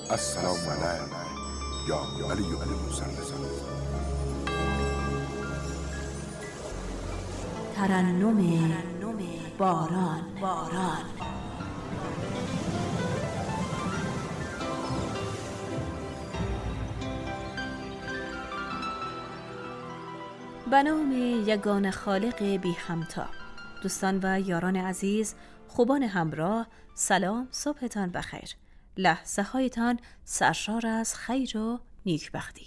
السلام علیک یا علی بن موسی الرضا. ترنم باران. به نام یگانه خالق بی همتا. دوستان و یاران عزیز، خوبان همراه، سلام، صبحتان بخیر. لحظه هایتان سرشار از خیر و نیکبختی.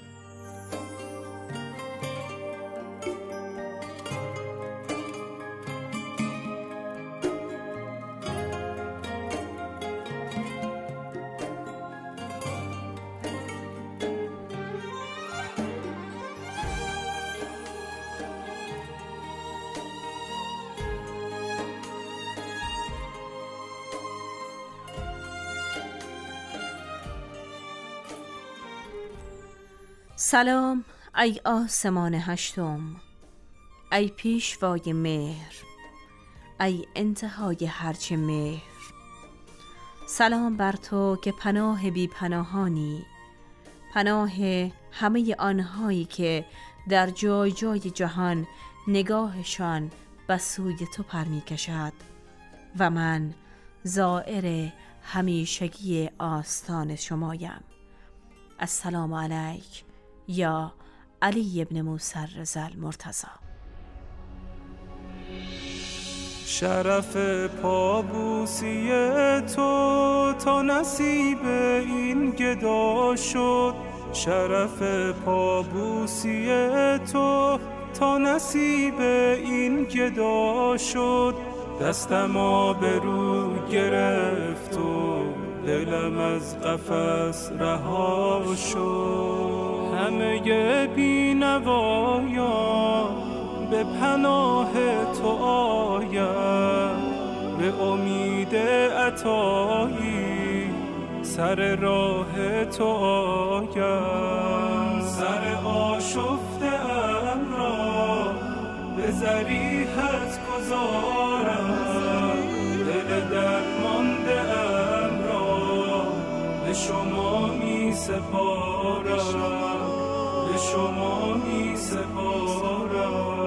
سلام ای آسمان هشتم، ای پیشوای مهر، ای انتهای هرچه مهر. سلام بر تو که پناه بی پناهانی، پناه همه آنهایی که در جای جای جهان نگاهشان به سوی تو پر می کشد و من زائر همیشگی آستان شمایم. السلام علیک یا علی بن موسی الرضا المرتضی. شرف پابوسی تو تا نصیب این گدا شد، شرف پابوسی تو تا نصیب این گدا شد. دستم آبرو گرفت و دلم از قفس رها شد. همه بینوایان به پناه تو آید، به امید عطایی سر راه تو آید. سر آشفته ام را به ضریحت گذارم، دل درمانده ام را به شما می سپارم، به شما می سپارم.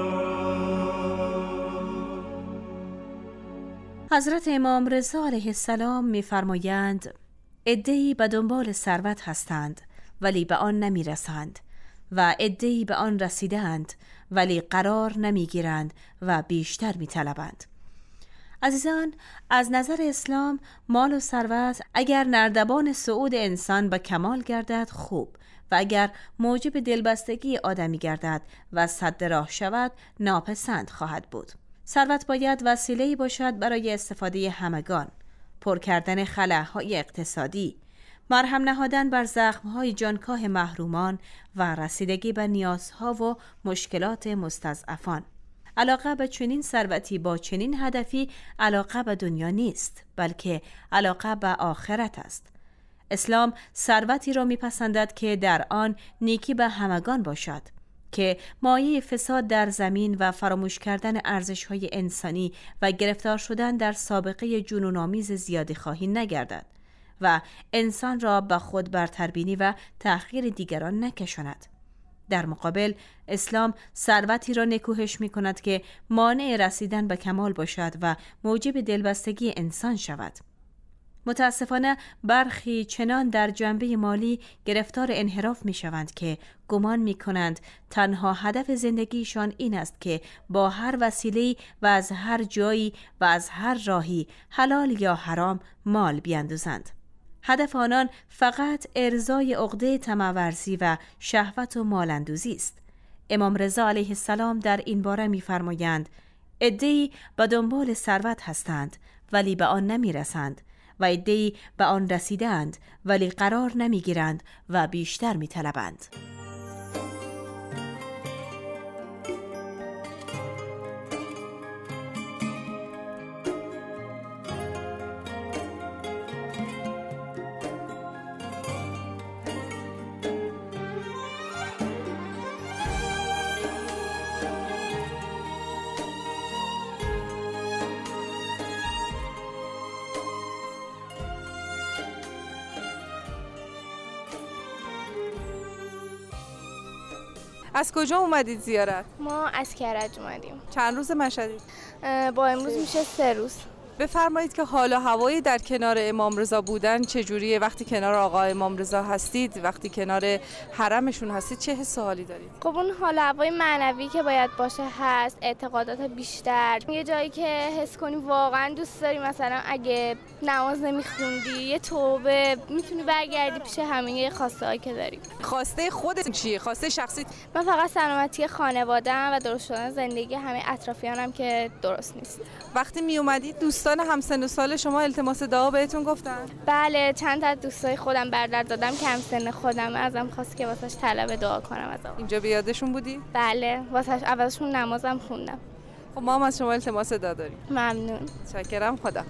حضرت امام رضا علیه السلام می‌فرمایند عده‌ای به دنبال ثروت هستند ولی به آن نمی‌رسند و عده‌ای به آن رسیدند ولی قرار نمی‌گیرند و بیشتر می‌طلبند. عزیزان، از نظر اسلام مال و ثروت اگر نردبان صعود انسان به کمال گردد خوب، و اگر موجب دلبستگی آدمی گردد و سد راه شود ناپسند خواهد بود. ثروت باید وسیله‌ای باشد برای استفاده همگان، پر کردن خلاهای اقتصادی، مرهم نهادن بر زخم‌های جانکاه محرومان و رسیدگی به نیازها و مشکلات مستضعفان. علاقه به چنین ثروتی با چنین هدفی علاقه به دنیا نیست، بلکه علاقه به آخرت است. اسلام ثروتی را میپسندد که در آن نیکی به همگان باشد، که مایه فساد در زمین و فراموش کردن ارزش‌های انسانی و گرفتار شدن در سابقه جنون‌آمیز زیاده خواهی نگردد و انسان را به خود برتربینی و تحقیر دیگران نکشاند. در مقابل اسلام ثروتی را نکوهش می‌کند که مانع رسیدن به کمال باشد و موجب دلبستگی انسان شود. متاسفانه برخی چنان در جنبه مالی گرفتار انحراف می شوند که گمان می کنند تنها هدف زندگیشان این است که با هر وسیله‌ای و از هر جایی و از هر راهی حلال یا حرام مال بیندازند. هدف آنان فقط ارضای عقده طمع‌ورزی و شهوت و مال‌اندوزی است. امام رضا علیه السلام در این باره می فرمایند عده‌ای به دنبال ثروت هستند ولی به آن نمی رسند و عده‌ای به آن رسیدند ولی قرار نمیگیرند و بیشتر میطلبند. از کجا اومدید زیارت؟ ما از کرج اومدیم. چند روز مشهدید؟ با امروز میشه 3 روز. بفرمایید که حال و هوایی در کنار امام رضا بودن چجوریه؟ وقتی کنار آقا امام رضا هستید، وقتی کنار حرمشون هستید، چه حس و حالی دارید؟ خب اون حال و هوای معنوی که باید باشه هست، اعتقادات بیشتر، یه جایی که حس کنی واقعا دوست داری، مثلا اگه نماز نمیخوندی یه توبه میتونی برگردی پیش همه خواسته‌هایی که داری. خواسته خودت چیه؟ خواسته شخصی؟ من فقط سلامتی خانواده‌ام و درست شدن زندگی همه اطرافیانم که درست نیست. وقتی می اومدید دوستان همسن و سال شما التماس دعا بهتون گفتن؟ بله، چند تا دوستای خودم برادر دادم که همسن خودم، ازم خواست که واسش طلب دعا کنم از آقا. اینجا بیادشون بودی؟ بله، واسش اولشون نمازم خوندم. خب ما هم از شما التماس دعا داریم. ممنون. متشکرم. خدا.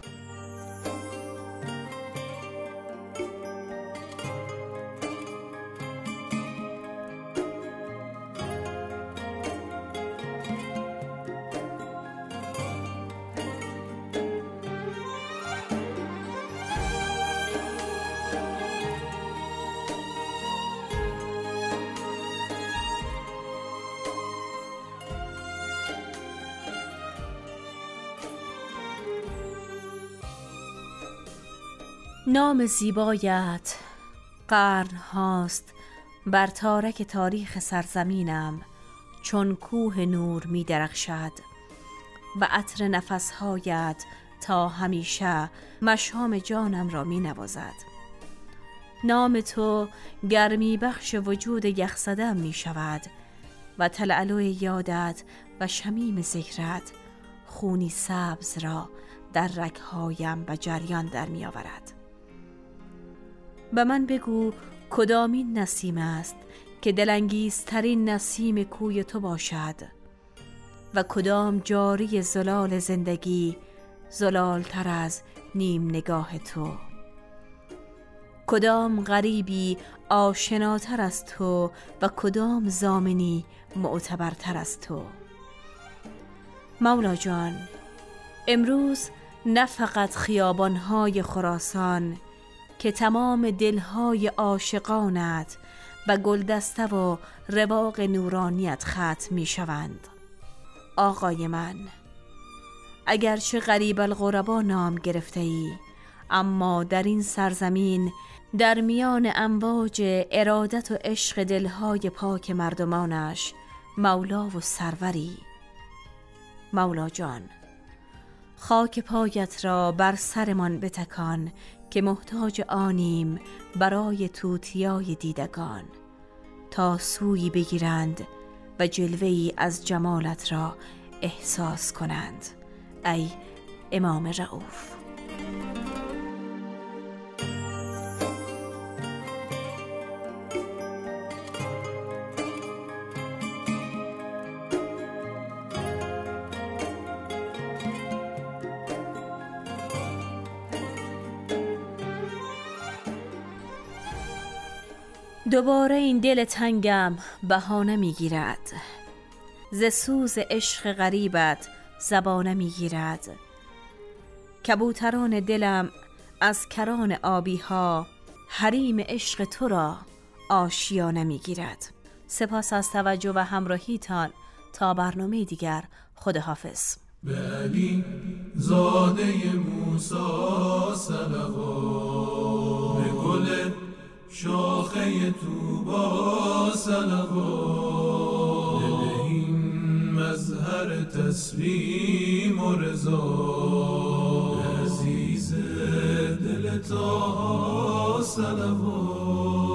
نام زیبایت قرن هاست بر تارک تاریخ سرزمینم، چون کوه نور می درخشد و عطر نفسهایت تا همیشه مشام جانم را می نوازد. نام تو گرمی بخش وجود یخزدم می شود و تلالو یادت و شمیم ذکرت خونی سبز را در رگهایم به جریان در می آورد. به من بگو کدامین نسیم است که دلانگیزترین نسیم کوی تو باشد و کدام جاری زلال زندگی زلالتر از نیم نگاه تو، کدام غریبی آشناتر از تو و کدام ضامنی معتبرتر از تو. مولا جان، امروز نه فقط خیابان‌های خراسان که تمام دلهای عاشقانت و گلدسته و رواق نورانیت ختم می شوند. آقای من، اگرچه غریب الغربا نام گرفته ای، اما در این سرزمین در میان امواج ارادت و عشق دلهای پاک مردمانش مولا و سروری. مولا جان، خاک پایت را بر سرمان بتکان که محتاج آنیم برای توتیای دیدگان، تا سویی بگیرند و جلوه‌ای از جمالت را احساس کنند. ای امام رؤوف. دوباره این دل تنگم بهانه میگیرد، ز سوز عشق غریبت زبانه میگیرد. کبوتران دلم از کران آبی ها حریم عشق تو را آشیانه میگیرد. سپاس از توجه و همراهیتان. تا برنامه دیگر، خداحافظ. به علی زاده موسی صلوات، به گل شاخه طوبا صلوات، بدهیم مظهر تسلیم و رضا، عزیز دل طه صلوات.